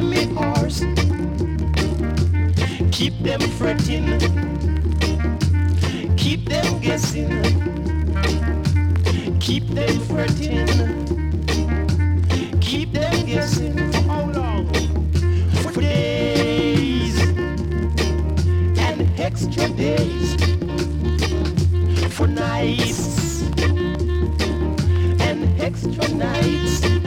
by me horse. Keep them fretting, keep them guessing, keep them fretting, keep them guessing. For how long? For days and extra days, for nights and extra nights.